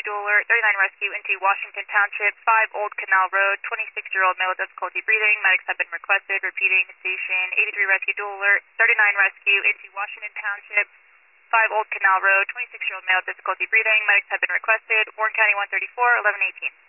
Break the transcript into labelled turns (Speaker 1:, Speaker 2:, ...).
Speaker 1: dual alert, 39 rescue into Washington Township, 5 Old Canal Road, 26-year-old male with difficulty breathing. Medics have been requested. Repeating, station 83 rescue dual alert, 39 rescue into Washington Township, 5 Old Canal Road, 26-year-old male with difficulty breathing. Medics have been requested. Warren County 134, 1118.